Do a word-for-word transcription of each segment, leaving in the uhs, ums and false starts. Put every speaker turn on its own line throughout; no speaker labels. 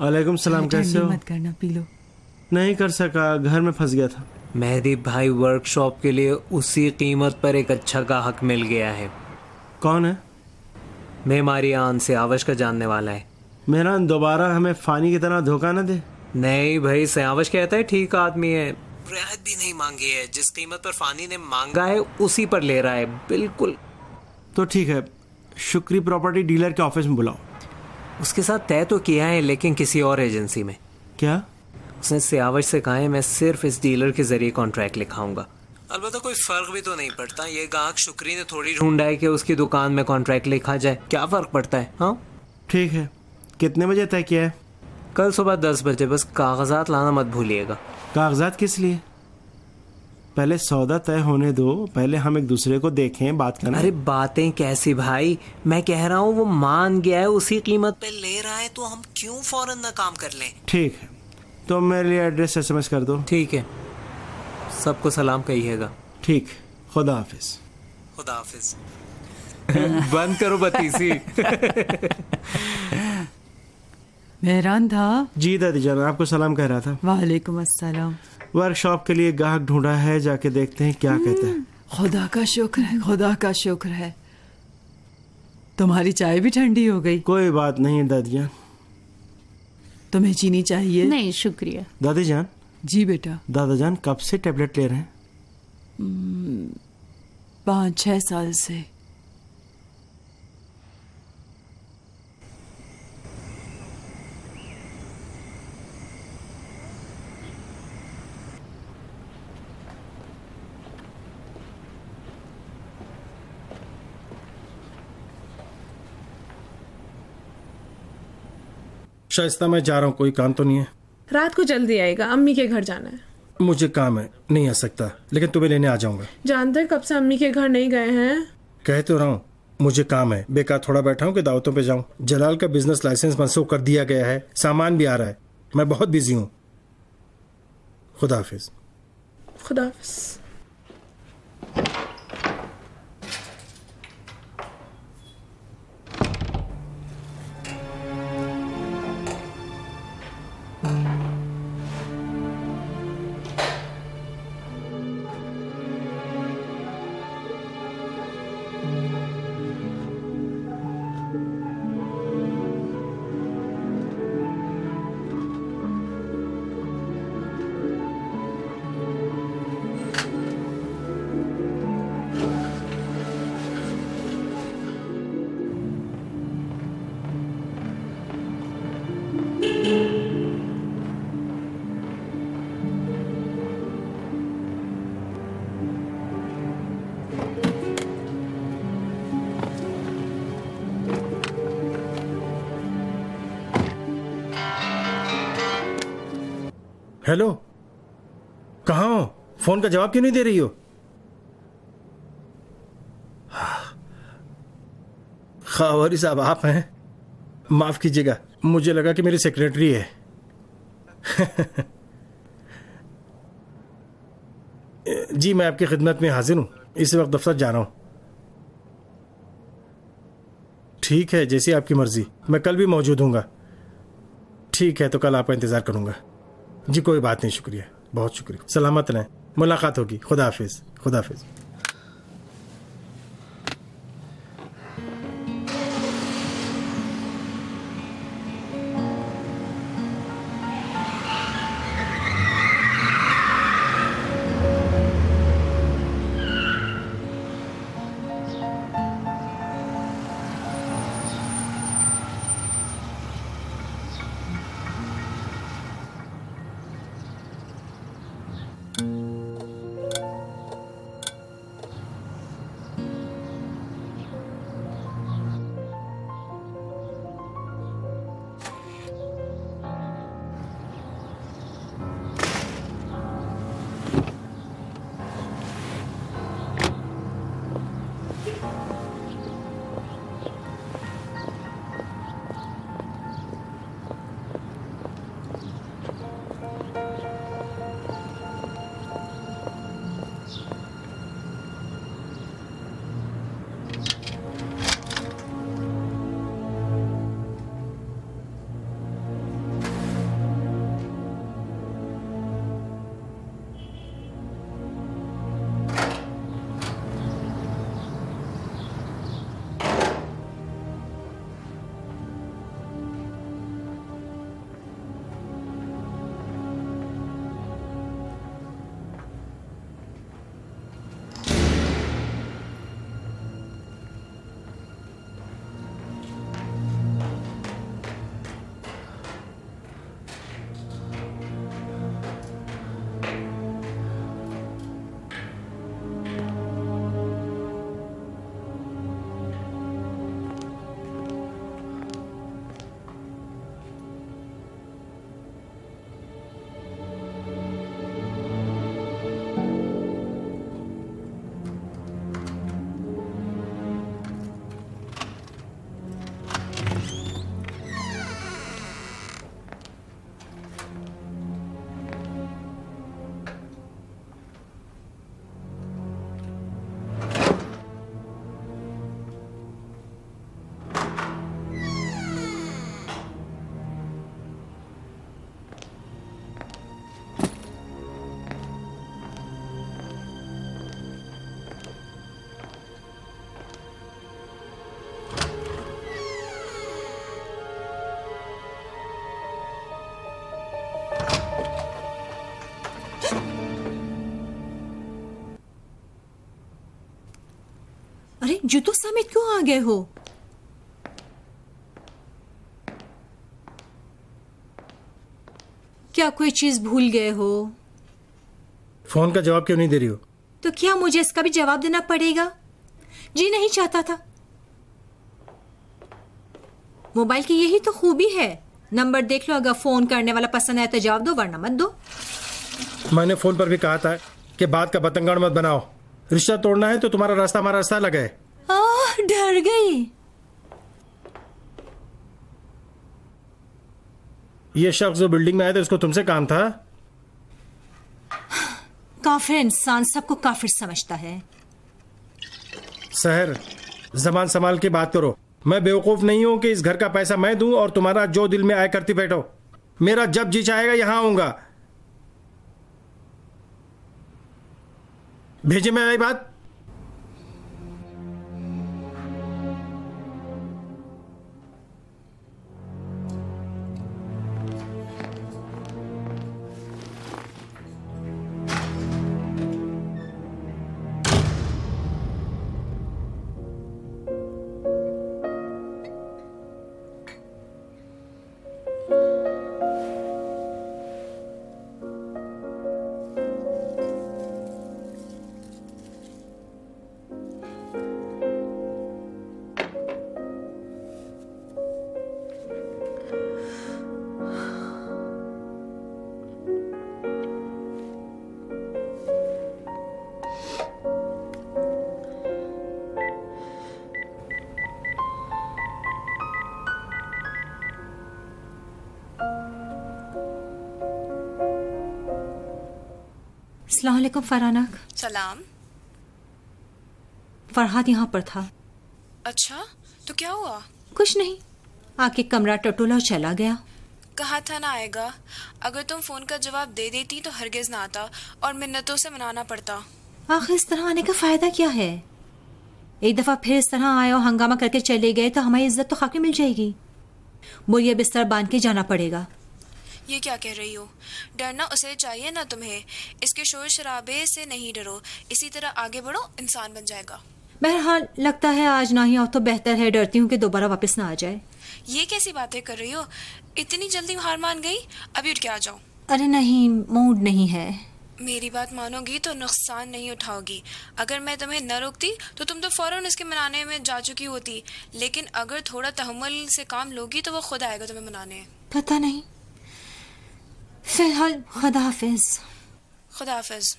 वालेकुम सलाम, कैसे हो?
मत करना, पी लो।
नहीं कर सका, घर में फंस गया था।
मेहदी भाई, वर्कशॉप के लिए उसी कीमत पर एक अच्छा ग्राहक मिल गया है।
कौन है?
मेमारियान से आवश का जानने वाला है।
मेरा दोबारा हमें फानी की तरह धोखा न दे।
नहीं भाई, सयावश कहता है ठीक आदमी है, रियायत भी नहीं मांगी है, जिस कीमत पर फानी ने मांगा है उसी पर ले रहा है। बिल्कुल।
तो ठीक है, शुक्री प्रॉपर्टी डीलर के ऑफिस में बुलाओ।
उसके साथ तय तो किया है, लेकिन किसी और एजेंसी में।
क्या?
उसने सयावश से कहा है मैं सिर्फ इस डीलर के जरिए कॉन्ट्रैक्ट लिखाऊंगा। अलबत्ता कोई फर्क भी तो नहीं पड़ता, ये गाहक शुक्री ने थोड़ी ढूंढा है कि उसकी दुकान में कॉन्ट्रैक्ट लिखा जाए, क्या फर्क पड़ता है? हाँ
ठीक है, कितने बजे तय किया है?
कल सुबह दस बजे, बस कागजात लाना मत भूलिएगा।
कागजात किस लिए? पहले सौदा तय होने दो, पहले हम एक दूसरे को देखें, बात करें।
अरे बातें कैसी भाई, मैं कह रहा हूँ वो मान गया है, उसी कीमत पे ले रहा है, तो हम क्यों फौरन ना काम कर लें?
ठीक है, तो मेरे लिए एड्रेस एसएमएस कर दो।
ठीक है, सबको सलाम कहिएगा।
ठीक, खुदा हाफिज।
खुदा हाफिज। बंद करो बतीसी।
मेहरान था?
जी दादी जान, आपको सलाम कह रहा था।
वालेकुम अस्सलाम।
वर्कशॉप के लिए ग्राहक ढूंढा है, जाके देखते हैं क्या कहते हैं।
खुदा का शुक्र है, खुदा का शुक्र है। तुम्हारी चाय भी ठंडी हो गई।
कोई बात नहीं दादी जान।
तुम्हें चीनी चाहिए?
नहीं शुक्रिया।
दादी जान।
जी बेटा।
दादा जान कब से टेबलेट ले रहे हैं?
पाँच छह साल से।
शाइस्ता, मैं जा रहा हूँ, कोई काम तो नहीं है?
रात को जल्दी आएगा, अम्मी के घर जाना है।
मुझे काम है, नहीं आ सकता, लेकिन तुम्हें लेने आ जाऊंगा।
जानते हैं कब से अम्मी के घर नहीं गए हैं?
कह तो रहा हूँ, मुझे काम है, बेकार थोड़ा बैठा हूँ कि दावतों पे जाऊँ। जलाल का बिजनेस लाइसेंस मंसूख कर दिया गया है, सामान भी आ रहा है, मैं बहुत बिजी हूँ। खुदा हाफिज।
खुदा हाफिज।
हेलो, कहाँ हो? फोन का जवाब क्यों नहीं दे रही हो? खावरी साहब आप हैं? माफ कीजिएगा, मुझे लगा कि मेरी सेक्रेटरी है। जी मैं आपकी खिदमत में हाजिर हूं, इस वक्त दफ्तर जा रहा हूं। ठीक है, जैसी आपकी मर्जी, मैं कल भी मौजूद हूँगा। ठीक है, तो कल आपका इंतजार करूंगा। जी कोई बात नहीं, शुक्रिया, बहुत शुक्रिया। सलामत रहें, मुलाकात होगी। खुदा हाफिज। खुदा हाफिज।
अरे जूतों समेत क्यों आ गए हो? क्या कोई चीज भूल गए हो?
फोन का जवाब क्यों नहीं दे रही हो?
तो क्या मुझे इसका भी जवाब देना पड़ेगा? जी नहीं चाहता था। मोबाइल की यही तो खूबी है, नंबर देख लो, अगर फोन करने वाला पसंद आए तो जवाब दो, वरना मत दो।
मैंने फोन पर भी कहा था कि बात का बतंगड़ मत बनाओ। रिश्ता तोड़ना है तो तुम्हारा रास्ता हमारा रास्ता अलग है।
आह, डर गई।
ये शख्स जो बिल्डिंग में आया था उसको तुमसे काम था?
काफिर इंसान सबको काफिर समझता है।
सहर, जबान संभाल के बात करो। मैं बेवकूफ नहीं हूं कि इस घर का पैसा मैं दूं और तुम्हारा जो दिल में आए करती बैठो। मेरा जब जी चाहेगा यहां आऊंगा। भेजे में आई बात।
अस्सलाम वालेकुम फरहानक।
सलाम।
फरहाद यहाँ पर था।
अच्छा, तो क्या हुआ?
कुछ नहीं, आके कमरा टटोला और चला गया।
कहा था ना आएगा। अगर तुम फोन का जवाब दे देती तो हरगिज ना आता और मिन्नतों से मनाना पड़ता।
आखिर इस तरह आने का फायदा क्या है? एक दफा फिर इस तरह आए और हंगामा करके चले गए तो हमारी इज्जत तो खाक में मिल जाएगी। बोरिया बिस्तर बांध के जाना पड़ेगा।
ये क्या कह रही हो? डरना उसे चाहिए ना तुम्हें। इसके शोर शराबे से नहीं डरो, इसी तरह आगे बढ़ो, इंसान बन जाएगा।
बहरहाल लगता है आज ना ही आओ तो बेहतर है। डरती हूँ कि दोबारा वापस ना आ जाए।
ये कैसी बातें कर रही हो? इतनी जल्दी हार मान गई? अभी उठ के आ जाओ।
अरे नहीं, मूड नहीं है।
मेरी बात मानोगी तो नुकसान नहीं उठाओगी। अगर मैं तुम्हें न रोकती तो तुम तो फौरन इसके मनाने में जा चुकी होती, लेकिन अगर थोड़ा तहम्मुल से काम लोगी तो वो खुद आएगा तुम्हें मनाने।
पता नहीं। फिलहाल खुदा हाफिज।
खुदा हाफिज।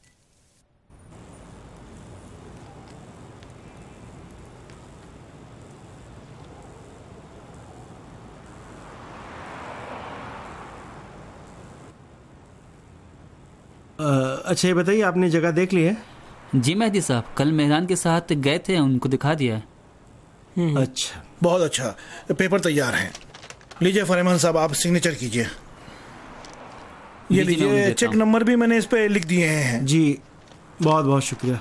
अच्छा ये बताइए, आपने जगह देख ली है?
जी मेहदी साहब, कल मेहरान के साथ गए थे, उनको दिखा दिया है।
अच्छा,
बहुत अच्छा। पेपर तैयार हैं। लीजिए फरमान साहब, आप सिग्नेचर कीजिए। ये लीजिए, चेक नंबर भी मैंने इस पे लिख दिए हैं।
जी बहुत बहुत शुक्रिया।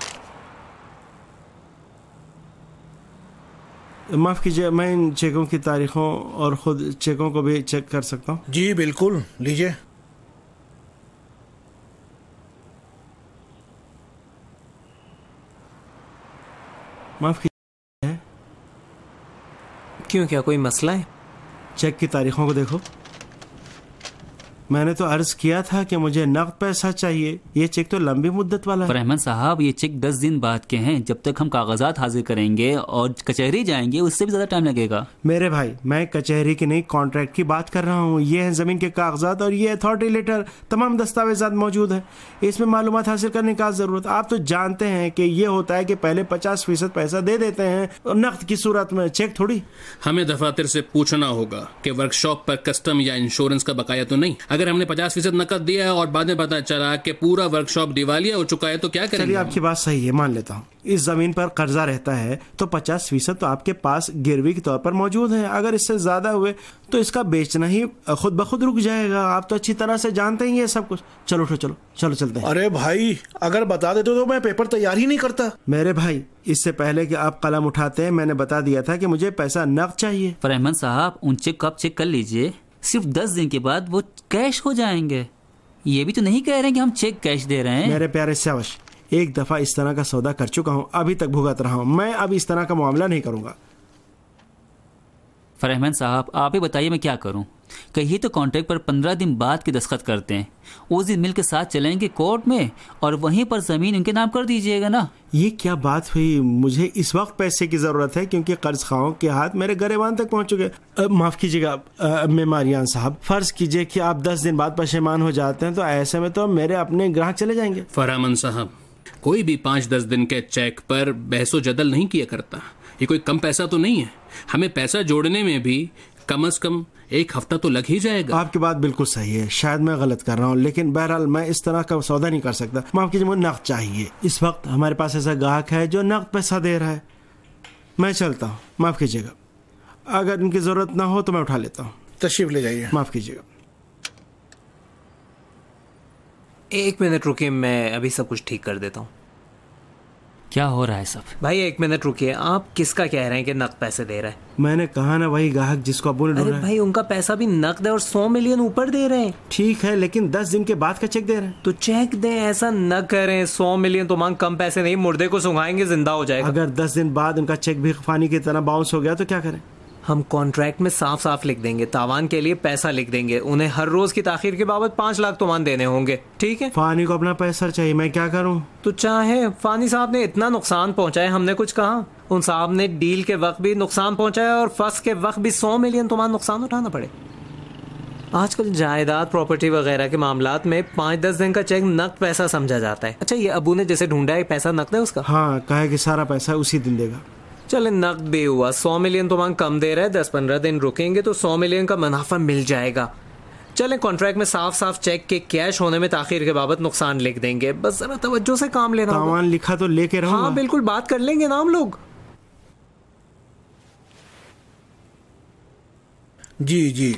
माफ़ कीजिए, मैं इन चेकों की तारीखों और ख़ुद चेकों को भी चेक कर सकता हूँ?
जी बिल्कुल, लीजिए।
माफ़ कीजिए।
क्यों, क्या कोई मसला है?
चेक की तारीखों को देखो। मैंने तो अर्ज किया था कि मुझे नकद पैसा चाहिए। ये चेक तो लंबी मुद्दत वाला है।
रहमान साहब, ये चेक दस दिन बाद के हैं। जब तक हम कागजात हाजिर करेंगे और कचहरी जाएंगे उससे भी ज्यादा टाइम लगेगा।
मेरे भाई, मैं कचहरी की नहीं कॉन्ट्रैक्ट की बात कर रहा हूँ। ये है जमीन के कागजात और ये अथॉरिटी लेटर, तमाम दस्तावेजात मौजूद है। इसमें मालूमात हासिल करने का जरूरत। आप तो जानते हैं कि ये होता है कि पहले पचास फीसद पैसा दे देते हैं और नकद की सूरत में, चेक थोड़ी।
हमें दफातर से पूछना होगा कि वर्कशॉप पर कस्टम या इंश्योरेंस का बकाया तो नहीं। अगर हमने पचास फीसद नकद दिया है और बाद में पता चला कि पूरा वर्कशॉप दिवालिया हो चुका है तो क्या करेंगे?
चलिए, आपकी बात सही है, मान लेता हूँ। इस जमीन पर कर्जा रहता है तो पचास फीसद तो आपके पास गिरवी के तौर पर मौजूद है। अगर इससे ज्यादा हुए तो इसका बेचना ही खुद ब खुद रुक जाएगा। आप तो अच्छी तरह से जानते ही ये सब कुछ। चलो उठो, चलो चलो चलते हैं।
अरे भाई, अगर बता देते तो मैं पेपर तैयार ही नहीं करता।
मेरे भाई, इससे पहले कि आप कलम उठाते हैं मैंने बता दिया था कि मुझे पैसा नकद चाहिए।
रहमान साहब, उन चेक को आप चेक कर लीजिए। सिर्फ दस दिन के बाद वो कैश हो जाएंगे। ये भी तो नहीं कह रहे हैं कि हम चेक कैश दे रहे हैं।
मेरे प्यारे सावश, एक दफ़ा इस तरह का सौदा कर चुका हूँ, अभी तक भुगत रहा हूँ। मैं अब इस तरह का मामला नहीं करूँगा।
फरहमान साहब, आप ही बताइए मैं क्या करूं? कहिए तो कॉन्ट्रैक्ट पर पंद्रह दिन बाद के दस्तखत करते हैं, उस दिन मिल के साथ चलेंगे कोर्ट में और वहीं पर ज़मीन उनके नाम कर दीजिएगा ना।
ये क्या बात हुई? मुझे इस वक्त पैसे की ज़रूरत है क्योंकि कर्ज खाओं के हाथ मेरे गरेबान तक पहुंच चुके। माफ़ कीजिएगा मेमारियान साहब, फ़र्ज़ कीजिए कि आप दस दिन बाद पशेमान हो जाते हैं, तो ऐसे में तो मेरे अपने ग्राहक चले जाएंगे।
फरहामन साहब, कोई भी पाँच दस दिन के चेक पर बहसो जदल नहीं किया करता। ये कोई कम पैसा तो नहीं है, हमें पैसा जोड़ने में भी कम से कम एक हफ्ता तो लग ही जाएगा।
आपकी बात बिल्कुल सही है, शायद मैं गलत कर रहा हूँ, लेकिन बहरहाल मैं इस तरह का सौदा नहीं कर सकता। माफ कीजिए, मुझे नकद चाहिए। इस वक्त हमारे पास ऐसा ग्राहक है जो नकद पैसा दे रहा है। मैं चलता हूँ, माफ कीजिएगा। अगर इनकी जरूरत ना हो तो मैं उठा लेता हूँ।
तशरीफ ले जाइए।
माफ कीजिएगा।
एक मिनट रुकिए, मैं अभी सब कुछ ठीक कर देता हूँ।
क्या हो रहा है सब?
भाई एक मिनट रुकिए, आप किसका कह रहे हैं कि नकद पैसे दे रहा है?
मैंने कहा ना, वही ग्राहक जिसको अबू ने ढूंढा है।
भाई उनका पैसा भी नकद है और सौ मिलियन ऊपर दे रहे हैं।
ठीक है, लेकिन दस दिन के बाद का चेक दे रहे हैं।
तो चेक दें, ऐसा न करें। सौ मिलियन तो मांग कम पैसे नहीं, मुर्दे को सुंघाएंगे जिंदा हो जाएगा।
अगर दस दिन बाद उनका चेक भी पानी की तरह बाउंस हो गया तो क्या करें?
हम कॉन्ट्रैक्ट में साफ साफ लिख देंगे, तावान के लिए पैसा लिख देंगे, उन्हें हर रोज की ताखीर के बाबत पाँच लाख तोमान देने होंगे। ठीक है?
फानी को अपना पैसा चाहिए, मैं क्या करूं?
तो चाहे फानी साहब ने इतना नुकसान पहुंचाया, हमने कुछ कहा? उन साहब ने डील के वक्त भी नुकसान पहुंचाया और फर्स्ट के वक्त भी सौ मिलियन तोमान नुकसान उठाना पड़े। आजकल जायदाद प्रॉपर्टी वगैरह के मामलात में पाँच दस दिन का चेक नकद पैसा समझा जाता है। अच्छा, ये अबू ने जैसे ढूंढा है, पैसा नकद है उसका?
हाँ, कहा कि सारा पैसा उसी दिन देगा।
चले, नकद भी हुआ। सौ मिलियन तो मांग कम दे रहा है, दस पंद्रह दिन रुकेंगे तो सौ मिलियन का मुनाफा मिल जाएगा। चले, कॉन्ट्रैक्ट में साफ साफ चेक के कैश होने में ताखीर के बाबत नुकसान लिख देंगे। बस जरा तवज्जो से काम लेना होगा।
तावान लिखा तो लेके रहूंगा।
हाँ बिल्कुल, बात कर लेंगे ना हम लोग।
जी जी,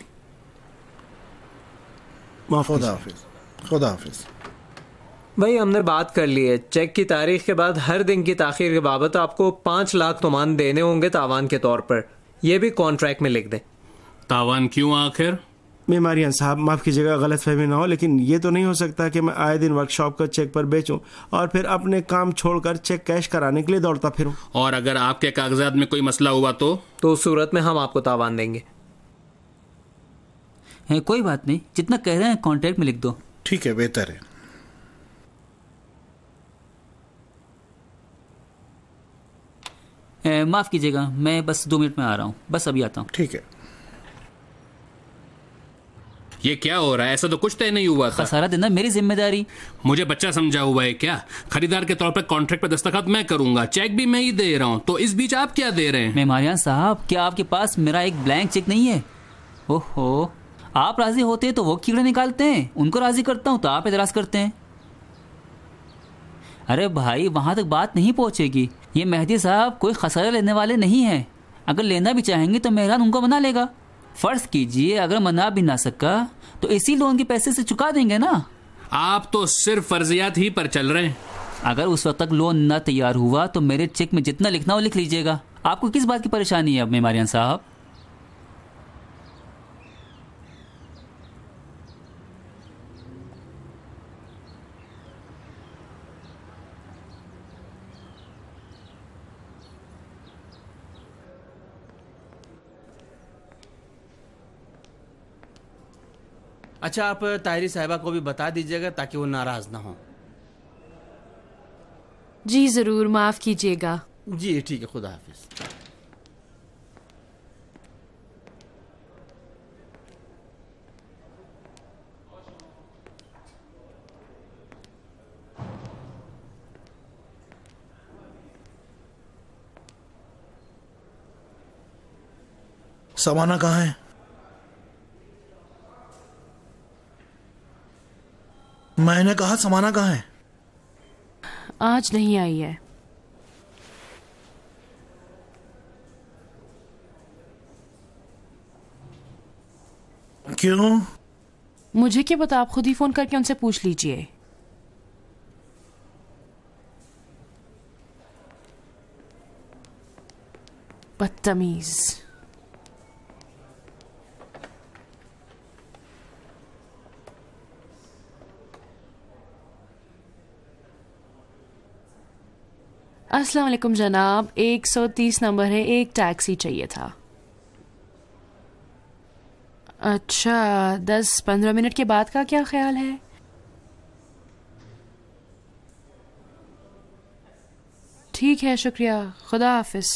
खुदा
हाफिज। खुदा हाफिज।
भाई हमने बात कर ली है, चेक की तारीख के बाद हर दिन की ताखीर के बाबत आपको पाँच लाख तोमान देने होंगे तावान के तौर पर। यह भी कॉन्ट्रैक्ट में लिख दें।
तावान क्यों आखिर?
मेमारियान साहब, माफ़ कीजिएगा, गलत फहमी ना हो, लेकिन ये तो नहीं हो सकता कि मैं आए दिन वर्कशॉप का चेक पर बेचूं और फिर अपने काम छोड़कर चेक कैश कराने के लिए दौड़ता फिरूं।
और अगर आपके कागजात में कोई मसला हुआ तो
तो उस सूरत में हम आपको तावान देंगे।
है, कोई बात नहीं, जितना कह रहे हैं कॉन्ट्रैक्ट में लिख दो।
ठीक है, बेहतर है।
माफ़ कीजिएगा, मैं बस दो मिनट में आ रहा हूँ, बस अभी आता हूँ।
ठीक है।
ये क्या हो रहा है? ऐसा तो कुछ तय नहीं हुआ था।
खसारा देना मेरी जिम्मेदारी।
मुझे बच्चा समझा हुआ है क्या? खरीदार के तौर पर कॉन्ट्रैक्ट पर दस्तखत मैं करूंगा, चेक भी मैं ही दे रहा हूँ, तो इस बीच आप क्या दे रहे हैं?
मेमारियान साहब, क्या आपके पास मेरा एक ब्लैंक चेक नहीं है? ओहो, आप राजी होते हैं तो वो कीड़े निकालते हैं, उनको राजी करता हूँ तो आप एतराज करते हैं। अरे भाई, वहां तक बात नहीं पहुंचेगी। ये मेहदी साहब कोई खसारा लेने वाले नहीं हैं। अगर लेना भी चाहेंगे तो मेहरान उनको मना लेगा। फर्ज कीजिए अगर मना भी ना सका तो इसी लोन के पैसे से चुका देंगे ना।
आप तो सिर्फ फर्जियात ही पर चल रहे हैं।
अगर उस वक्त तक लोन न तैयार हुआ तो मेरे चेक में जितना लिखना हो लिख लीजिएगा। आपको किस बात की परेशानी है अब मेमारियान साहब?
अच्छा, आप ताहिरी साहिबा को भी बता दीजिएगा ताकि वो नाराज ना हो।
जी जरूर, माफ कीजिएगा।
जी ठीक है, खुदा हाफिज।
समाना कहाँ है? मैंने कहा समाना कहाँ है?
आज नहीं आई है।
क्यों?
मुझे क्या पता, आप खुद ही फोन करके उनसे पूछ लीजिए। बदतमीज। अस्सलाम वालेकुम जनाब, एक सौ तीस नंबर है, एक टैक्सी चाहिए था। अच्छा, दस पंद्रह मिनट के बाद का क्या ख्याल है? ठीक है, शुक्रिया, खुदा हाफिज।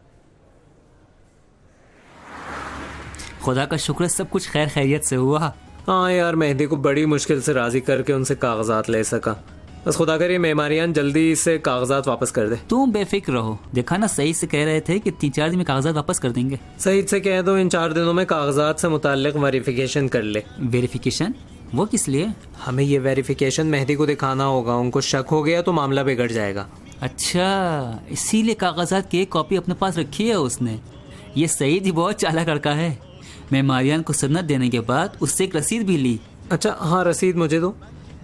खुदा का शुक्र सब कुछ खैर खैरियत से हुआ।
हाँ यार, मेहदी को बड़ी मुश्किल से राजी करके उनसे कागजात ले सका। बस खुदा करे मेमारियान जल्दी से कागजात वापस कर दे।
तुम बेफिक्र रहो, देखा ना सही से कह रहे थे कि तीन चार दिन में कागजात वापस कर देंगे।
सही से कह दो इन चार दिनों में कागजात से मुताल्लिक वेरिफिकेशन कर ले।
वेरिफिकेशन? वो किस लिए?
हमें ये वेरिफिकेशन मेहदी को दिखाना होगा, उनको शक हो गया तो मामला बिगड़ जाएगा।
अच्छा, इसीलिए कागजात की एक कॉपी अपने पास रखी है उसने। ये सईद ही बहुत चालाक लड़का है। मैं मारियान को सन्नत देने के बाद उससे एक रसीद भी ली।
अच्छा हाँ, रसीद मुझे दो।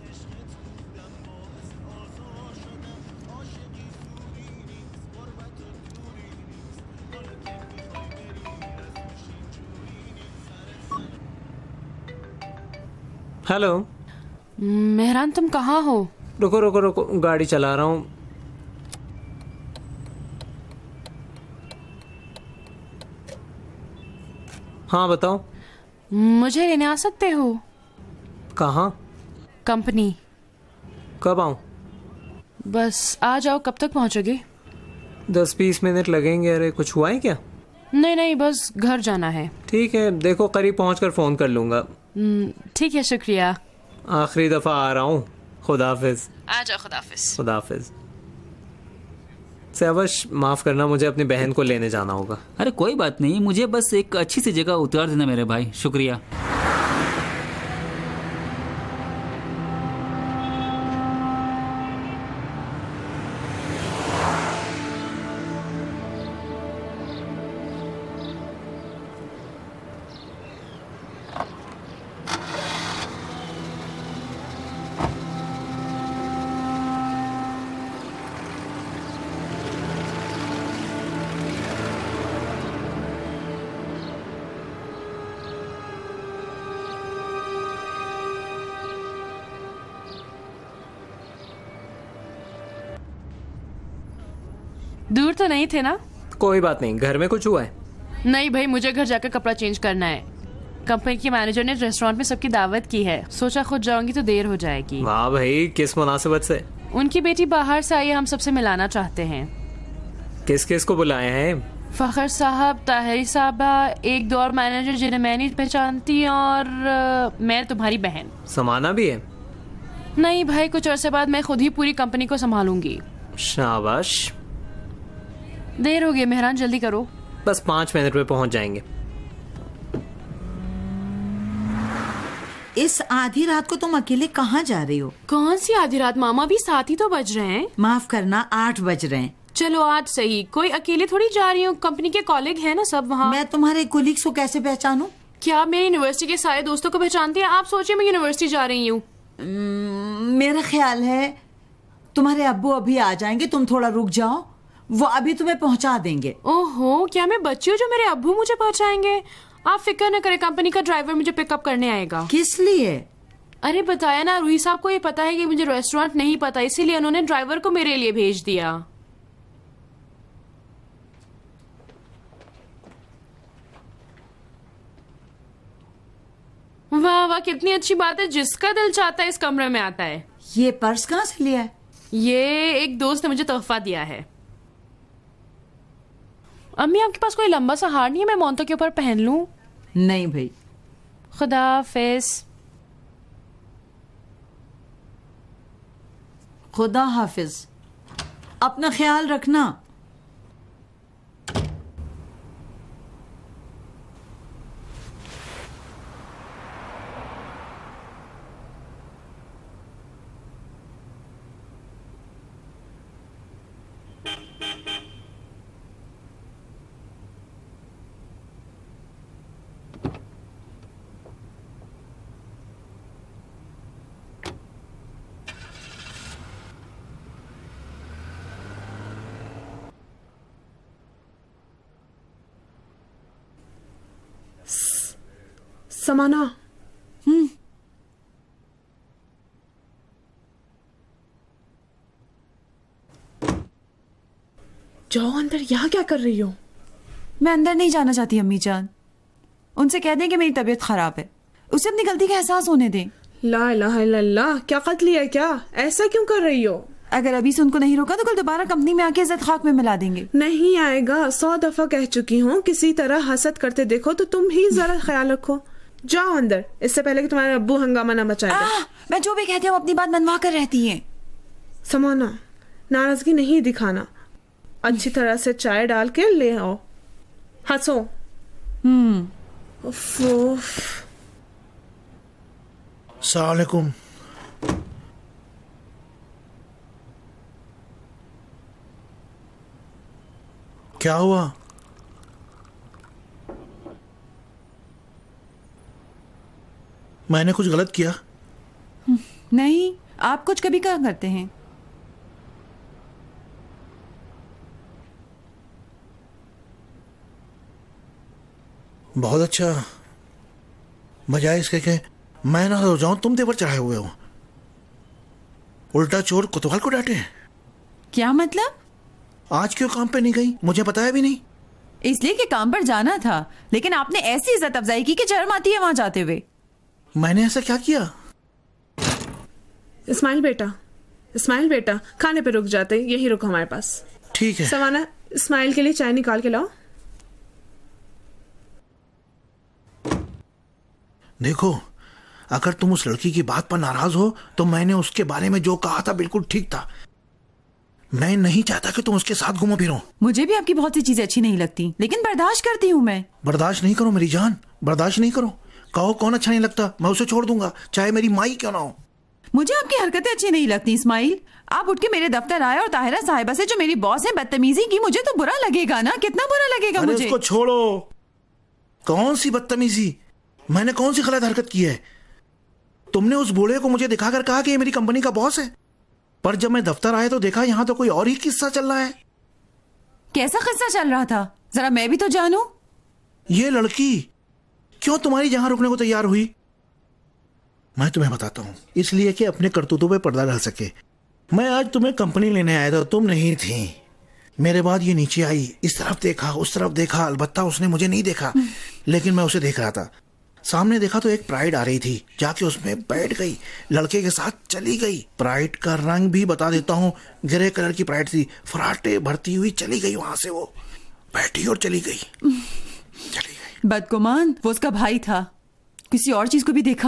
हेलो
मेहरान, तुम कहाँ हो?
रुको रुको रुको, गाड़ी चला रहा हूँ। हाँ बताओ।
मुझे लेने आ सकते हो?
कहाँ?
कंपनी।
कब आऊँ?
बस आ जाओ। कब तक पहुँचोगे?
दस बीस मिनट लगेंगे। अरे कुछ हुआ है क्या?
नहीं नहीं, बस घर जाना है।
ठीक है, देखो करीब पहुँचकर फोन कर लूँगा।
ठीक है, शुक्रिया।
आखिरी दफा आ रहा हूँ। खुदाफिज।
आ जाओ। खुदाफिज।
खुदाफिज। सेवश माफ करना, मुझे अपनी बहन को लेने जाना होगा।
अरे कोई बात नहीं, मुझे बस एक अच्छी सी जगह उतार देना मेरे भाई। शुक्रिया।
दूर तो नहीं थे ना?
कोई बात नहीं। घर में कुछ हुआ है?
नहीं भाई, मुझे घर जाकर कपड़ा चेंज करना है। कंपनी के मैनेजर ने रेस्टोरेंट में सबकी दावत की है, सोचा खुद जाऊंगी तो देर हो जाएगी।
वाह भाई, किस मुनासिबत से?
उनकी बेटी बाहर से आई, हम सबसे मिलाना चाहते हैं।
किस किस को बुलाए हैं?
फखर साहब, ताहिरी साहबा, एक दो और मैनेजर जिन्हें मैं नहीं पहचानती, और uh, मैं तुम्हारी बहन।
समाना भी है?
नहीं भाई, कुछ अरसे बाद मैं खुद ही पूरी कंपनी को संभालूंगी।
शाबाश।
देर हो गई मेहरान, जल्दी करो।
बस पाँच मिनट में पहुंच जाएंगे।
इस आधी रात को तुम अकेले कहाँ जा रही हो?
कौन सी आधी रात मामा, भी सात ही तो बज रहे हैं।
माफ करना, आठ बज रहे हैं।
चलो आज सही, कोई अकेले थोड़ी जा रही हूँ, कंपनी के कॉलीग हैं ना सब वहाँ।
मैं तुम्हारे कोलीग्स को कैसे पहचानूं?
क्या आप मेरी यूनिवर्सिटी के सारे दोस्तों को पहचानती हैं? आप सोचिए मैं यूनिवर्सिटी जा रही हूँ।
मेरा ख्याल है तुम्हारे अब्बू अभी आ जाएंगे, तुम थोड़ा रुक जाओ, वो अभी तुम्हें पहुंचा देंगे।
ओहो, क्या मैं बच्ची हूँ जो मेरे अब्बू मुझे पहुंचाएंगे? आप फिक्र न करें, कंपनी का ड्राइवर मुझे पिकअप करने आएगा।
किस लिए?
अरे बताया ना, रूही साहब को ये पता है कि मुझे रेस्टोरेंट नहीं पता, इसीलिए उन्होंने ड्राइवर को मेरे लिए भेज दिया। वाह वाह, कितनी अच्छी बात है, जिसका दिल चाहता है इस कमरे में आता है।
ये पर्स कहाँ से लिया है?
ये एक दोस्त ने मुझे तोहफा दिया है। अम्मी, आपके पास कोई लंबा सा हार नहीं है, मैं मोंतो के ऊपर पहन लूं?
नहीं भाई।
खुदा हाफिज।
खुदा हाफिज। अपना ख्याल रखना।
समाना।
हम्म
जाओ अंदर, यहाँ क्या कर रही हो?
मैं अंदर नहीं जाना चाहती अम्मी जान। उनसे कह दें कि मेरी तबीयत खराब है, उसे अपनी गलती का एहसास होने दें।
ला इलाहा इल्लल्लाह, क्या कत्ल है क्या? ऐसा क्यों कर रही हो?
अगर अभी से उनको नहीं रोका तो कल दोबारा कंपनी में आके इज्जत खाक में मिला देंगे।
नहीं आएगा, सौ दफा कह चुकी हूँ, किसी तरह हसद करते देखो तो तुम ही जरा ख्याल रखो। जाओ अंदर, इससे पहले कि तुम्हारे अब्बू हंगामा न मचाए।
मैं जो भी कहती हूँ अपनी बात मनवा कर रहती है।
समाना, नाराजगी नहीं दिखाना, अच्छी तरह से चाय डाल के ले आओ। हंसो।
हम्म।
अस्सलाम वालेकुम। क्या हुआ? मैंने कुछ गलत किया?
नहीं, आप कुछ कभी क्या करते हैं?
बहुत अच्छा। बजाय इसके कि मैं ना हो जाऊं, तुम तेवर चढ़ाए हुए हो। उल्टा चोर कोतवाल को डांटे।
क्या मतलब?
आज क्यों काम पे नहीं गई? मुझे बताया भी नहीं।
इसलिए कि काम पर जाना था, लेकिन आपने ऐसी इज्जत अफजाई की कि शर्म आती है वहां जाते हुए।
मैंने ऐसा क्या किया?
इस्माइल बेटा, इस्माइल बेटा, खाने पे रुक जाते, यही रुको हमारे पास।
ठीक है।
सवाना, इस्माइल के लिए चाय निकाल के लाओ।
देखो, अगर तुम उस लड़की की बात पर नाराज हो तो मैंने उसके बारे में जो कहा था बिल्कुल ठीक था। मैं नहीं चाहता कि तुम उसके साथ घूमो फिरो।
मुझे भी आपकी बहुत सी चीजें अच्छी नहीं लगती, लेकिन बर्दाश्त करती हूँ मैं।
बर्दाश्त नहीं करो मेरी जान, बर्दाश्त नहीं करो। कहो कौन अच्छा नहीं लगता, मैं उसे छोड़ दूंगा, चाहे मेरी माई क्यों ना हो।
मुझे आपकी हरकतें अच्छी नहीं लगती इस्माइल। आप उठ के मेरे दफ्तर आए और ताहिरा साहिबा से जो मेरी बॉस है बदतमीजी की, मुझे तो बुरा लगेगा ना। कितना बुरा लगेगा
अरे
मुझे।
उसको छोड़ो। कौन सी बदतमीजी? मैंने कौन सी गलत हरकत की है? तुमने उस बूढ़े को मुझे दिखाकर कहा कि ये मेरी कंपनी का बॉस है, पर जब मैं दफ्तर आया तो देखा यहाँ तो कोई और ही किस्सा चल रहा है।
कैसा किस्सा चल रहा था, जरा मैं भी तो जानूं।
ये लड़की क्यों तुम्हारी जहां रुकने को तैयार हुई? मैं तुम्हें बताता हूँ, इसलिए कि अपने करतूतों पे पर्दा डाल सके। मैं आज तुम्हें कंपनी लेने आया था, तुम नहीं थी। मेरे बाद ये नीचे आई, इस तरफ देखा, उस तरफ देखा, अलबत्ता उसने मुझे नहीं देखा, लेकिन मैं उसे देख रहा था। सामने देखा तो एक प्राइड आ रही थी, जाके उसमें बैठ गई, लड़के के साथ चली गई। प्राइड का रंग भी बता देता हूँ, ग्रे कलर की प्राइड थी, फराटे भरती हुई चली गई वहां से। वो बैठी और चली गई, चली गई।
बदगुमान वो उसका भाई था। किसी और चीज को भी देखा?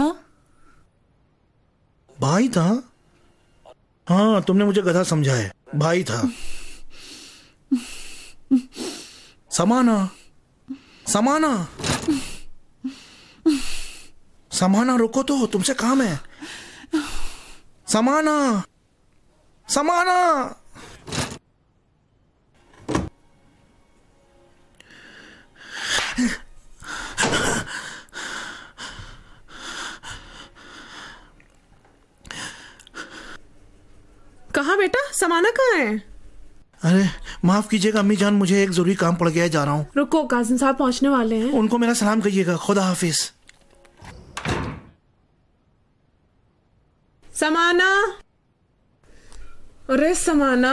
भाई था? हाँ, तुमने मुझे गधा समझा है, भाई था। समाना, समाना, समाना, रुको तो, तुमसे काम है। समाना, समाना।
कहाँ बेटा, समाना कहाँ है?
अरे माफ कीजिएगा अम्मी जान, मुझे एक जरूरी काम पड़ गया है, जा रहा हूँ।
रुको, काजिम साहब पहुँचने वाले हैं।
उनको मेरा सलाम कहिएगा। खुदा हाफिज।
समाना, अरे समाना।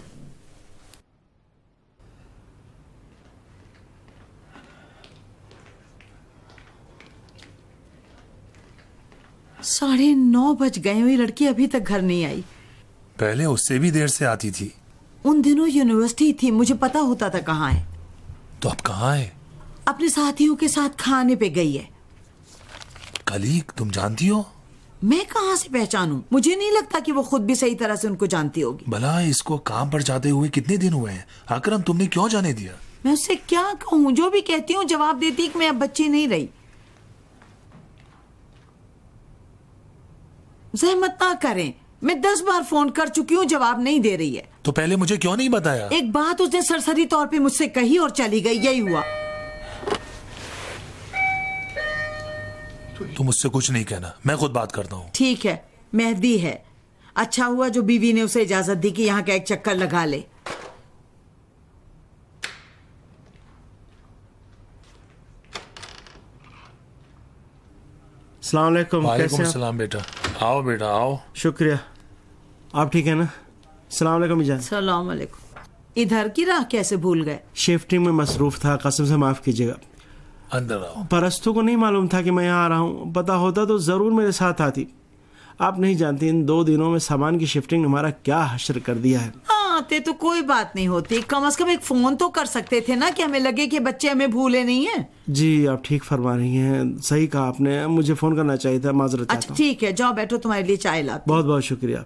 साढ़े नौ बज गए, हुई लड़की अभी तक घर नहीं आई।
पहले उससे भी देर से आती थी।
उन दिनों यूनिवर्सिटी थी, मुझे पता होता था कहाँ है।
तो अब कहाँ है?
अपने साथियों के साथ खाने पे गई है।
कलीग, तुम जानती हो?
मैं कहाँ से पहचानूं? मुझे नहीं लगता कि वो खुद भी सही तरह से उनको जानती होगी।
भला इसको काम पर जाते हुए कितने दिन हुए हैं? अकरम, तुमने क्यों जाने दिया?
मैं उससे क्या कहूँ? जो भी कहती हूँ जवाब देती कि मैं अब बच्ची नहीं रही। जहमत ना करें, मैं दस बार फोन कर चुकी हूँ, जवाब नहीं दे रही है।
तो पहले मुझे क्यों नहीं बताया?
एक बात उसने सरसरी तौर पे मुझसे कही और चली गई, यही हुआ।
तुम मुझसे कुछ नहीं कहना, मैं खुद बात करता हूँ।
ठीक है, मेहदी है। अच्छा हुआ जो बीवी ने उसे इजाजत दी कि यहाँ का एक चक्कर लगा ले।
अस्सलाम वालेकुम।
वालेकुम सलाम बेटा। आओ बेटा आओ।
शुक्रिया। आप ठीक है ना? अस्सलाम वालेकुम जान।
सलाम वालेकुम। इधर की राह कैसे भूल गए?
शिफ्टिंग में मसरूफ था, कसम से माफ कीजिएगा।
अंदर आओ।
परस्तों को नहीं मालूम था कि मैं यहाँ आ रहा हूँ, पता होता तो जरूर मेरे साथ आती। आप नहीं जानती इन दो दिनों में सामान की शिफ्टिंग ने हमारा क्या हश्र कर दिया है।
आते तो कोई बात नहीं होती, कम से कम एक फोन तो कर सकते थे ना, कि हमें लगे कि बच्चे हमें भूले नहीं है।
जी आप ठीक फरमा रही हैं, सही कहा आपने, मुझे फोन करना चाहिए था, माजरत चाहता
अच्छा
हूं।
ठीक है, जाओ बैठो, तुम्हारे लिए चाय लाती।
बहुत बहुत शुक्रिया।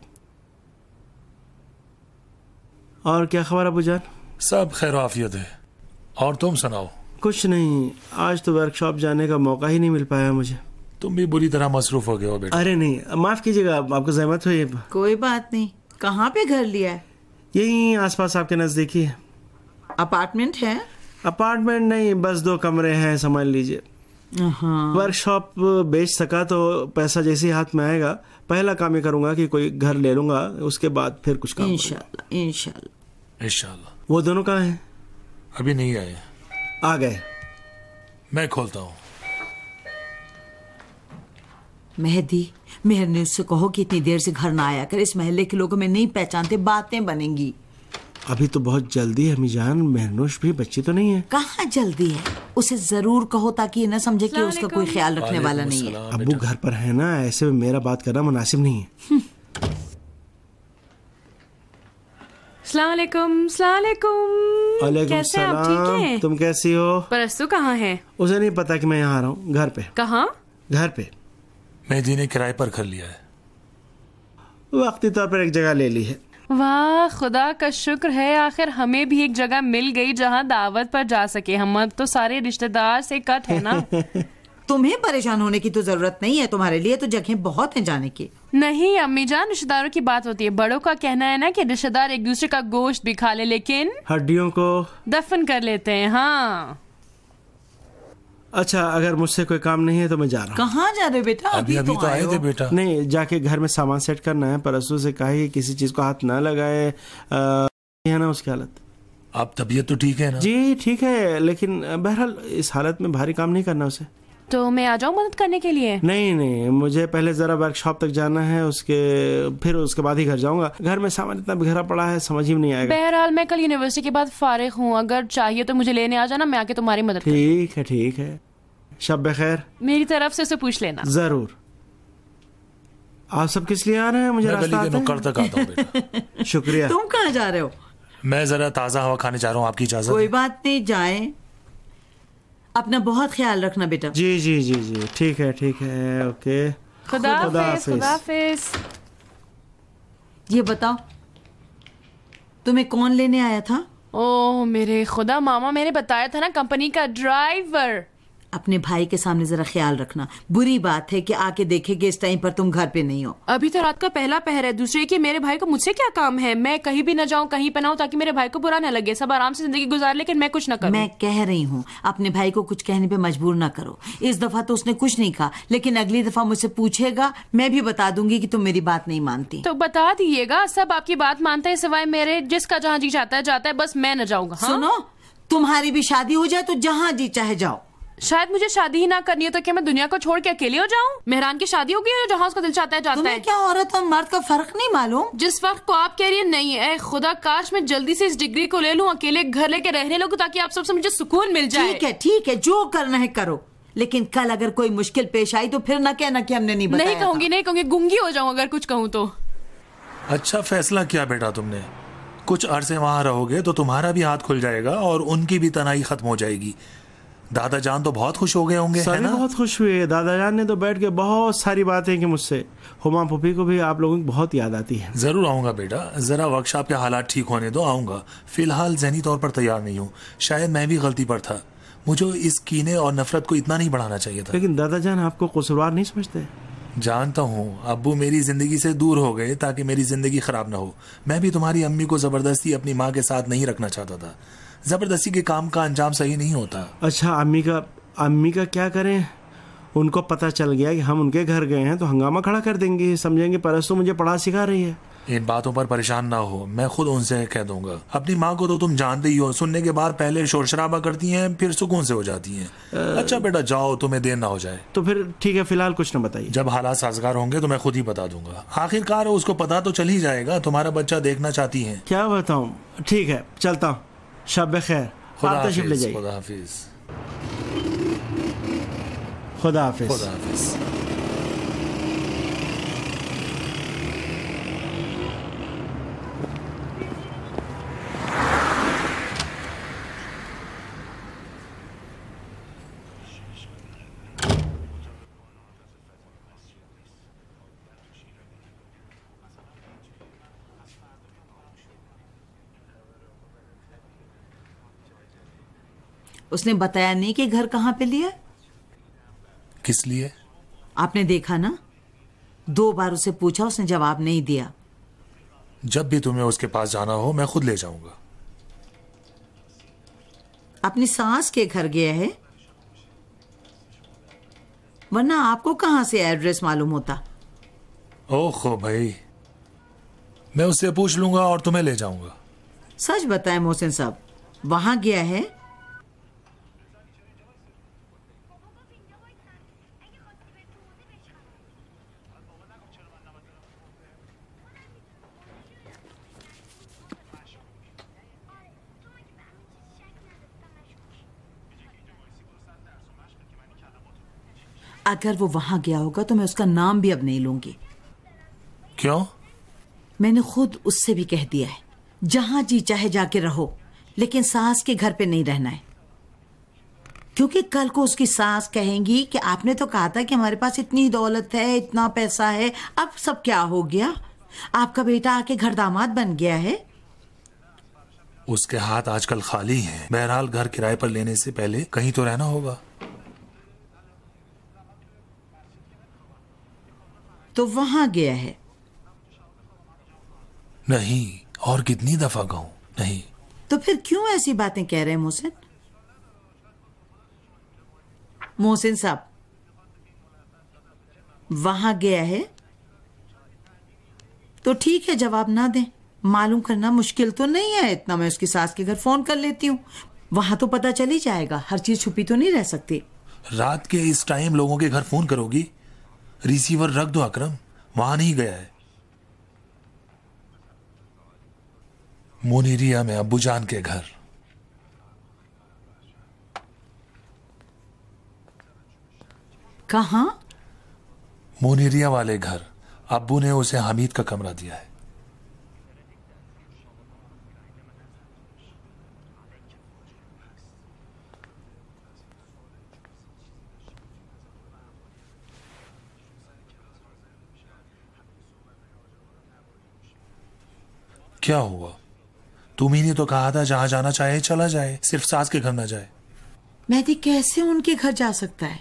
और क्या खबर अबूजान?
सब खैर आफियत है। और तुम सुनाओ?
कुछ नहीं, आज तो वर्कशॉप जाने का मौका ही नहीं मिल पाया मुझे।
तुम भी बुरी तरह मसरूफ हो गए हो बेटा।
अरे नहीं, माफ कीजिएगा, आपको जहमत हुई।
कोई बात नहीं। कहाँ पे घर लिया है?
यही आसपास आपके नजदीकी है।
अपार्टमेंट है?
अपार्टमेंट नहीं, बस दो कमरे हैं समझ लीजिए। वर्कशॉप बेच सका तो पैसा जैसे हाथ में आएगा पहला काम ही करूंगा कि कोई घर ले लूंगा, उसके बाद फिर कुछ काम
इंशाल्लाह इंशाल्लाह
इंशाल्लाह।
वो दोनों कहाँ हैं?
अभी नहीं आए।
आ गए।
मैं खोलता हूँ।
मेहदी, मेहर ने उससे कहो कि इतनी देर से घर ना आया कर, इस मोहल्ले के लोगों में नहीं पहचानते, बातें बनेंगी।
अभी तो बहुत जल्दी है अम्मी जान, महनूश भी बच्ची तो नहीं है।
कहाँ जल्दी है, उसे जरूर कहो ताकि ये न समझे कि उसका कोई ख्याल रखने वाला नहीं है।
अब्बू घर पर है ना, ऐसे में मेरा बात करना मुनासिब नहीं है।
अस्सलाम वालेकुम। अस्सलाम वालेकुम।
वालेकुम
कैसे आप? ठीक हैं?
तुम कैसी हो?
परस्तु कहाँ है?
उसे नहीं पता कि मैं यहाँ आ रहा हूँ। घर पे।
कहाँ?
घर पे।
मेहदी ने किराए पर घर लिया है।
वक्ती तौर पर एक जगह ले ली है।
वाह, खुदा का शुक्र है, आखिर हमें भी एक जगह मिल गई जहाँ दावत पर जा सके। हम तो सारे रिश्तेदार से कट है ना।
तुम्हें परेशान होने की तो जरूरत नहीं है, तुम्हारे लिए तो जगह बहुत है जाने की।
नहीं अम्मी जान, रिश्तेदारों की बात होती है। बड़ों का कहना है ना कि रिश्तेदार एक दूसरे का गोश्त भी खा ले, लेकिन
हड्डियों को
दफन कर लेते हैं। हाँ
अच्छा, अगर मुझसे कोई काम नहीं है तो मैं जा रहा हूँ।
कहाँ जा रहे बेटा?
अभी अभी तो आए थे बेटा।
नहीं, जाके घर में सामान सेट करना है। परसों से कहा है किसी चीज को हाथ ना लगाए, है ना उसकी हालत।
आप तबीयत तो ठीक है ना?
जी ठीक है, लेकिन बहरहाल इस हालत में भारी काम नहीं करना उसे।
तो मैं आ जाऊँ मदद करने के लिए?
नहीं नहीं, मुझे पहले जरा वर्कशॉप तक जाना है, उसके फिर उसके बाद ही घर जाऊंगा। घर में सामान इतना बिखरा पड़ा है, समझ ही नहीं आएगा।
बहरहाल मैं कल यूनिवर्सिटी के बाद फारिग हूँ, अगर चाहिए तो मुझे लेने आ जाना, मैं आके तुम्हारी मदद करूँ।
ठीक है ठीक है, शब बखैर।
मेरी तरफ से उसे पूछ लेना।
जरूर। आप सब किस लिए आ रहे हैं? मुझे रास्ता आता है?
नुक्कड़ तक आता हूँ बेटा।
शुक्रिया।
तुम कहाँ जा रहे हो?
मैं जरा ताजा हवा खाने जा रहा हूँ, आपकी इजाजत?
कोई बात नहीं, जाए। अपना बहुत ख्याल रखना बेटा।
जी जी जी जी ठीक है ठीक है, ओके।
खुदा हाफिज। खुदा हाफिज।
ये बताओ तुम्हें कौन लेने आया था?
ओह मेरे खुदा, मामा मैंने बताया था ना, कंपनी का ड्राइवर।
अपने भाई के सामने जरा ख्याल रखना। बुरी बात है कि आके देखे कि इस टाइम पर तुम घर पे नहीं हो।
अभी तो रात का पहला पहर है। दूसरे कि मेरे भाई को मुझसे क्या काम है? मैं कहीं भी न जाऊं, कहीं पे ना हो, ताकि मेरे भाई को बुरा न लगे। सब आराम से जिंदगी गुजार, लेकिन मैं कुछ न करूं।
मैं कह रही हूँ अपने भाई को कुछ कहने पे मजबूर न करो। इस दफा तो उसने कुछ नहीं कहा, लेकिन अगली दफा मुझसे पूछेगा, मैं भी बता दूंगी कि तुम मेरी बात नहीं मानती।
तो बता दीजिएगा, सब आपकी बात मानते हैं सिवाय मेरे। जिसका जहाँ जी चाहता है जाता है, बस मैं न जाऊंगा।
सुनो, तुम्हारी भी शादी हो जाए तो जहाँ जी चाहे जाओ।
शायद मुझे शादी ही ना करनी हो तो क्या मैं दुनिया को छोड़ के अकेले हो जाऊं? मेहरान की शादी होगी, जहाँ उसका दिल चाहता है जाता
तुम्हें
है।
क्या औरत और मर्द का फर्क नहीं मालूम?
जिस वक्त को आप कह रही है नहीं है, खुदा काश मैं जल्दी से इस डिग्री को ले लूं, अकेले घर लेके रहने लगूं, ताकि आप सबसे मुझे सुकून मिल जाए।
ठीक है ठीक है, जो करना है करो, लेकिन कल अगर कोई मुश्किल पेश आई तो फिर ना कहना कि हमने नहीं बताया।
नहीं कहूंगी, नहीं कहूंगी, गूंगी हो जाऊं अगर कुछ कहूँ तो।
अच्छा फैसला किया बेटा तुमने। कुछ अरसे वहां रहोगे तो तुम्हारा भी हाथ खुल जाएगा और उनकी भी तनाई खत्म हो जाएगी। दादा जान तो बहुत खुश हो गए होंगे, है ना?
बहुत खुश हुए। दादा जान ने तो बैठ के बहुत सारी बातें की मुझसे। हुमा पुपी को भी आप लोगों की बहुत याद आती है।
जरूर आऊंगा बेटा, जरा वर्कशॉप के हालात ठीक होने दो, आऊंगा। फिलहाल ज़हनी तौर पर तैयार नहीं हूँ। शायद मैं भी गलती पर था, मुझे इस कीने और नफरत को इतना नहीं बढ़ाना चाहिए था।
लेकिन दादा जान आपको कसूरवार नहीं समझते?
जानता हूँ अब्बू मेरी जिंदगी से दूर हो गए ताकि मेरी जिंदगी खराब ना हो। मैं भी तुम्हारी अम्मी को जबरदस्ती अपनी माँ के साथ नहीं रखना चाहता था। जबरदस्ती के काम का अंजाम सही नहीं होता।
अच्छा अम्मी का अम्मी का क्या करें? उनको पता चल गया कि हम उनके घर गए हैं तो हंगामा खड़ा कर देंगे, समझेंगे परसों मुझे पढ़ा सिखा रही है।
इन बातों पर परेशान ना हो, मैं खुद उनसे कह दूंगा। अपनी माँ को तो तुम जानते ही हो, सुनने के बाद पहले शोर शराबा करती हैं, फिर सुकून से हो जाती हैं। अच्छा बेटा जाओ, तुम्हें देर ना हो जाए।
तो फिर ठीक है, फिलहाल कुछ न बताइए।
जब हालात साजगार होंगे तो मैं खुद ही बता दूंगा। आखिरकार उसको पता तो चल ही जाएगा, तुम्हारा बच्चा देखना चाहती है।
क्या बताऊँ। ठीक है, चलता हूँ। शब खैर।
खुदा
तशरीफ ले जाइए।
खुदा हाफिज।
खुदा हाफिज।
खुदा हाफिज।
उसने बताया नहीं कि घर कहाँ पे लिया?
किस लिए?
आपने देखा ना, दो बार उसे पूछा, उसने जवाब नहीं दिया।
जब भी तुम्हें उसके पास जाना हो मैं खुद ले जाऊंगा।
अपनी सास के घर गया है, वरना आपको कहाँ से एड्रेस मालूम होता?
ओहो भाई, मैं उससे पूछ लूंगा और तुम्हें ले जाऊंगा।
सच बताएं मोहसिन साहब, वहां गया है? अगर वो वहां गया होगा तो मैं उसका नाम भी अब नहीं लूंगी।
क्यों?
मैंने खुद उससे भी कह दिया है, जहां जी चाहे जाके रहो, लेकिन सास के घर पे नहीं रहना है। क्योंकि कल को उसकी सास कहेंगी कि आपने तो कहा था कि हमारे पास इतनी दौलत है, इतना पैसा है, अब सब क्या हो गया? आपका बेटा आके घर दामाद बन गया है।
उसके हाथ आजकल खाली हैं। बहरहाल घर किराए पर लेने से पहले कहीं तो रहना होगा।
तो वहां गया है?
नहीं, और कितनी दफा कहूं नहीं।
तो फिर क्यों ऐसी बातें कह रहे हैं मोहसिन? मोहसिन साहब, वहां गया है तो ठीक है, जवाब ना दें। मालूम करना मुश्किल तो नहीं है इतना। मैं उसकी सास के घर फोन कर लेती हूँ, वहां तो पता चल ही जाएगा। हर चीज छुपी तो नहीं रह सकती।
रात के इस टाइम लोगों के घर फोन करोगी? रिसीवर रख दो अकरम, वहां नहीं गया है। मुनीरिया में अब्बूजान के घर।
कहां?
मुनीरिया वाले घर। अब्बू ने उसे हामिद का कमरा दिया है। क्या हुआ? तुम ही ने तो कहा था जहां जाना चाहे चला जाए, सिर्फ सास के घर ना जाए।
मेहदी कैसे उनके घर जा सकता है?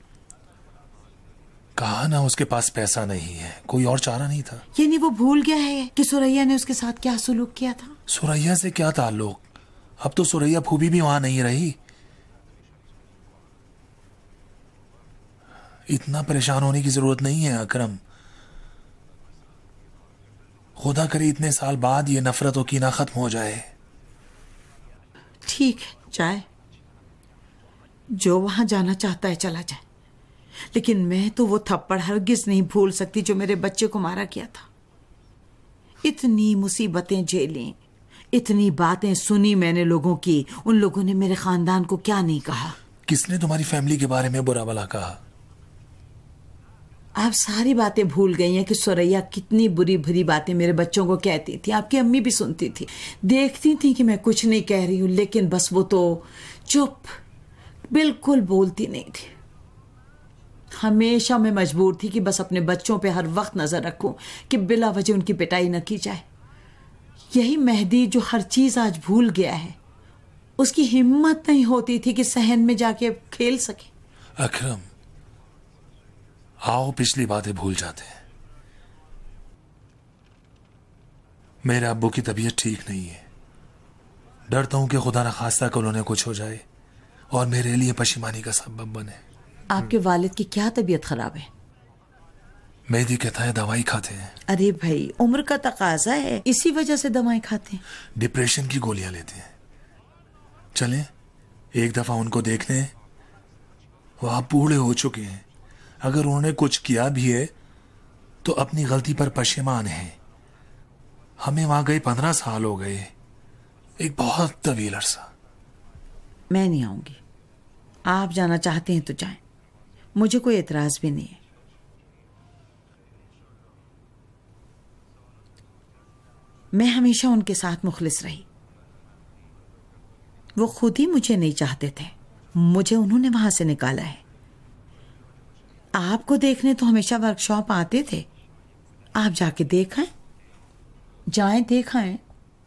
कहा ना उसके पास पैसा नहीं है, कोई और चारा नहीं था।
यानी वो भूल गया है कि सुरैया ने उसके साथ क्या सुलूक किया था?
सुरैया से क्या ताल्लुक? अब तो सुरैया फूबी भी वहां नहीं रही। इतना परेशान होने की जरूरत नहीं है अकरम। खुदा करे इतने साल बाद ये नफरत और कीना खत्म हो जाए।
ठीक है, जाए, जो वहां जाना चाहता है चला जाए, लेकिन मैं तो वो थप्पड़ हरगिज नहीं भूल सकती जो मेरे बच्चे को मारा गया था। इतनी मुसीबतें झेली, इतनी बातें सुनी मैंने लोगों की, उन लोगों ने मेरे खानदान को क्या नहीं कहा।
किसने तुम्हारी फैमिली के बारे में बुरा भला कहा?
आप सारी बातें भूल गई हैं कि सुरैया कितनी बुरी बुरी बातें मेरे बच्चों को कहती थी। आपकी अम्मी भी सुनती थी, देखती थी कि मैं कुछ नहीं कह रही हूं, लेकिन बस वो तो चुप, बिल्कुल बोलती नहीं थी। हमेशा मैं मजबूर थी कि बस अपने बच्चों पे हर वक्त नजर रखूं कि बिला वजह उनकी पिटाई न की जाए। यही मेहदी जो हर चीज आज भूल गया है, उसकी हिम्मत नहीं होती थी कि सहन में जाके खेल सके।
अकरम, आओ पिछली बातें भूल जाते हैं। मेरे अब्बू की तबीयत ठीक नहीं है। डरता हूं कि खुदा न खास्ता कल उन्हें कुछ हो जाए और मेरे लिए पशिमानी का सबब बने।
आपके वालिद की क्या तबीयत खराब है?
मेहदी कहता है दवाई खाते हैं।
अरे भाई, उम्र का तकाजा है, इसी वजह से दवाएं खाते हैं।
डिप्रेशन की गोलियां लेते हैं। चलें एक दफा उनको देख लें। वो आप बूढ़े हो चुके हैं, अगर उन्होंने कुछ किया भी है तो अपनी गलती पर पशेमान है। हमें वहां गए पंद्रह साल हो गए, एक बहुत तवील अरसा।
मैं नहीं आऊंगी, आप जाना चाहते हैं तो जाएं, मुझे कोई एतराज भी नहीं है। मैं हमेशा उनके साथ मुखलिस रही। वो खुद ही मुझे नहीं चाहते थे, मुझे उन्होंने वहां से निकाला है। आपको देखने तो हमेशा वर्कशॉप आते थे, आप जाके देखें, जाएं देखें।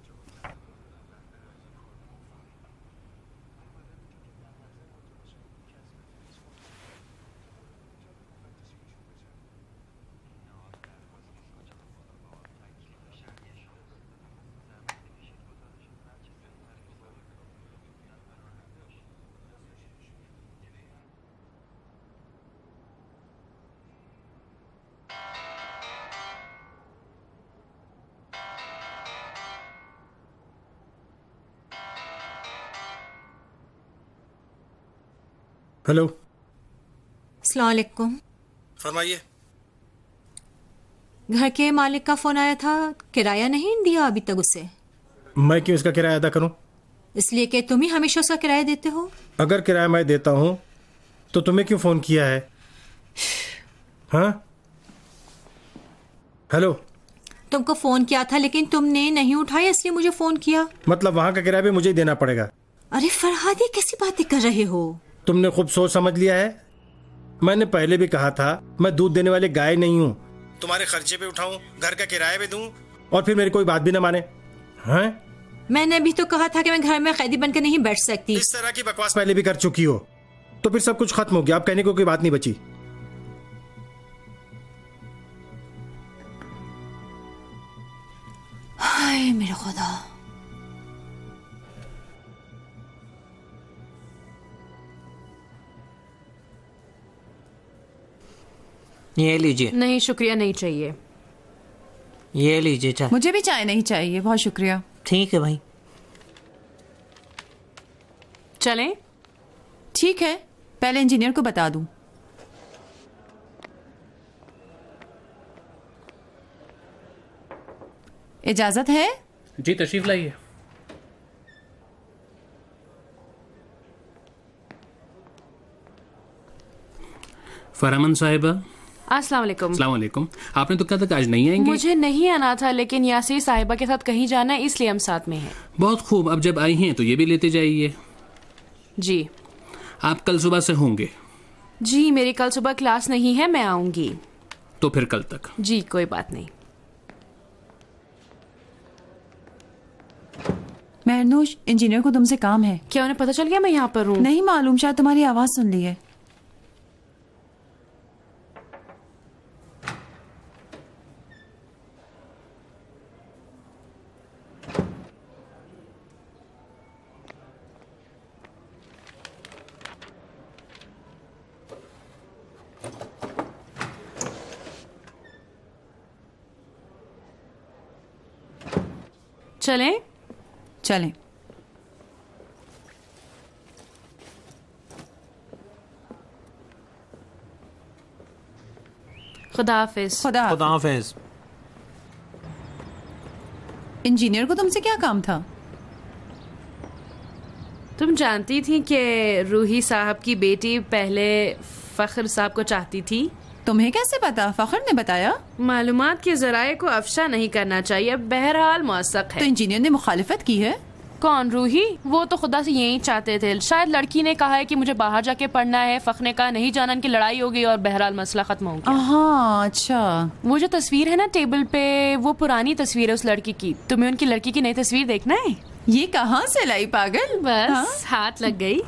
हेलो,
अस्सलाम वालेकुम।
फरमाइए।
घर के मालिक का फोन आया था, किराया नहीं दिया अभी तक उसे।
मैं क्यों इसका किराया अदा करूं?
इसलिए कि तुम ही हमेशा उसका किराया देते हो।
अगर किराया मैं देता हूं तो तुम्हें क्यों फोन किया है? हाँ, हेलो।
तुमको फोन किया था लेकिन तुमने नहीं उठाया, इसलिए मुझे फोन किया।
मतलब वहां का किराया भी मुझे ही देना पड़ेगा?
अरे फरहाद, ये कैसी बातें कर रहे हो?
तुमने खूब सोच समझ लिया है। मैंने पहले भी कहा था, मैं दूध देने वाली गाय नहीं हूँ। तुम्हारे खर्चे पे उठाऊं, घर का किराया भी दूं और फिर मेरी कोई बात भी न माने। हैं?
मैंने भी तो कहा था कि मैं घर में कैदी बनकर नहीं बैठ सकती।
इस तरह की बकवास पहले भी कर चुकी हो, तो फिर सब कुछ खत्म हो गया। अब कहने को कोई बात नहीं बची।
हाय मेरे खुदा।
ये लीजिए।
नहीं शुक्रिया, नहीं चाहिए।
ये लीजिए चाय।
मुझे भी चाय नहीं चाहिए, बहुत शुक्रिया।
ठीक है भाई।
चलें?
ठीक है, पहले इंजीनियर को बता दूं। इजाजत है?
जी तशरीफ लाइए। फरमान साहिबा।
अस्सलाम वालेकुम।
अस्सलाम वालेकुम। आपने तो कहा था आज नहीं आएंगे।
मुझे नहीं आना था, लेकिन यासीर साहिबा के साथ कहीं जाना है, इसलिए हम साथ में हैं।
बहुत खूब, अब जब आई हैं तो ये भी लेते जाइए।
जी।
आप कल सुबह से होंगे?
जी, मेरी कल सुबह क्लास नहीं है, मैं आऊंगी।
तो फिर कल तक।
जी कोई बात नहीं।
महनूश, इंजीनियर को तुमसे काम है।
क्या उन्हें पता चल गया मैं यहाँ पर हूँ?
नहीं मालूम, शायद तुम्हारी आवाज सुन ली है।
चलें?
चलें।
खुदा हाफिज।
खुदा
खुदा हाफिज।
इंजीनियर को तुमसे क्या काम था?
तुम जानती थी कि रूही साहब की बेटी पहले फख्र साहब को चाहती थी?
तुम्हें कैसे पता? फख्र ने बताया?
मालूमात के जराये को अफशा नहीं करना चाहिए, बहरहाल मौसक है।
तो इंजीनियर ने मुखालिफत की है?
कौन? रूही? वो तो खुदा से यही चाहते थे। शायद लड़की ने कहा है कि मुझे बाहर जाके पढ़ना है, फख्र ने कहा नहीं जाना, इनकी लड़ाई हो गई और बहरहाल मसला खत्म हो गया।
हाँ, अच्छा।
वो जो तस्वीर है ना टेबल पे, वो पुरानी तस्वीर है उस लड़की की। तुम्हें उनकी लड़की की नई तस्वीर देखना है?
ये कहाँ से लाई पागल?
बस
हाँ?
हाथ लग गई।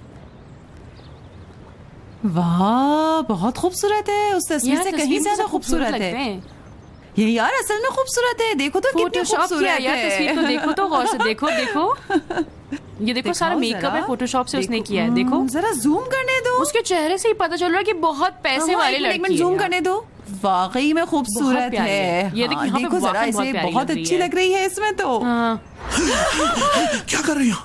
वाह, बहुत खूबसूरत है। उस तस्वीर से कहीं ज्यादा खूबसूरत है। ये यार असल में खूबसूरत है। देखो तो कितनी खूबसूरत है
यार तस्वीर तो देखो तो गौर से देखो देखो ये देखो सारा मेकअप है फोटोशॉप से उसने किया है। देखो
जरा जूम करने दो।
उसके चेहरे से ही पता चल रहा है कि बहुत पैसे वाली लड़की है।
जूम करने दो। वाकई में खूबसूरत
बहुत प्यारी
है।
है। ये देखिए,
हाँ,
यहाँ पे
देखो जरा
वाकई बहुत
इसे
प्यारी
बहुत
लग रही
अच्छी
है।
लग रही है इसमें तो।
क्या कर रही हो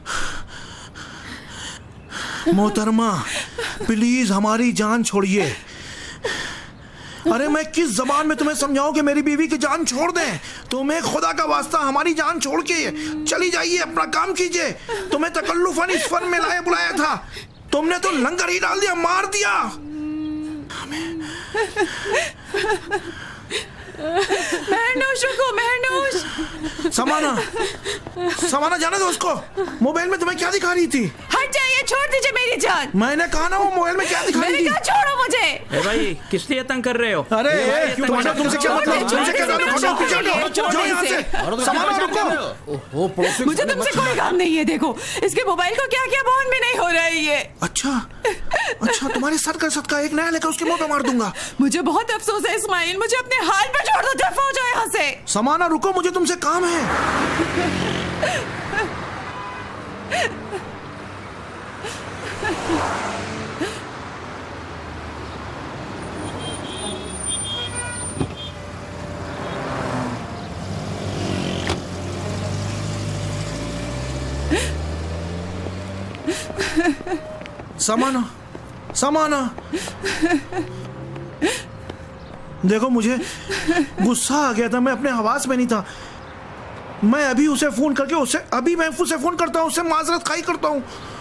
मोहतरमा? प्लीज हमारी जान छोड़िए। अरे मैं किस जबान में तुम्हें समझाऊं कि मेरी बीवी की जान छोड़ दें? तुम्हें खुदा का वास्ता हमारी जान छोड़ के चली जाइए, अपना काम कीजिए। तुम्हें तकल्लुफन इस फन में लाए बुलाया था, तुमने तो लंगर ही डाल दिया, मार दिया।
महरनूश रुको, महरनूश।
समाना, समाना जाने दो उसको। मोबाइल में तुम्हें क्या दिखा रही थी?
हट जाइए, छोड़ दीजिए मेरी जान।
मैंने कहा ना वो मोबाइल में क्या दिखा रही थी?
मैंने कहा छोड़ो मुझे।
ए भाई किस लिए तंग कर रहे हो?
अरे तुम्हारा तुमसे क्या मतलब? तुमसे क्या मतलब? जाओ यहाँ से। समाना रुको।
मुझे तुमसे कोई काम नहीं है। देखो इसके मोबाइल को क्या क्या बॉन्ड भी नहीं हो रहा है ये।
अच्छा अच्छा, तुम्हारे सर का सदका एक नया लेकर उसके मुंह पे मार दूंगा।
मुझे बहुत अफसोस है इस्माइल, मुझे अपने हाल पे छोड़ दो, दफा हो जाओ यहाँ से।
समाना रुको, मुझे तुमसे काम है। समाना, समाना, देखो मुझे गुस्सा आ गया था, मैं अपने हवास में नहीं था। मैं अभी उसे फोन करके उससे अभी मैं उसे फोन करता हूँ, उससे माजरत खाई करता हूँ।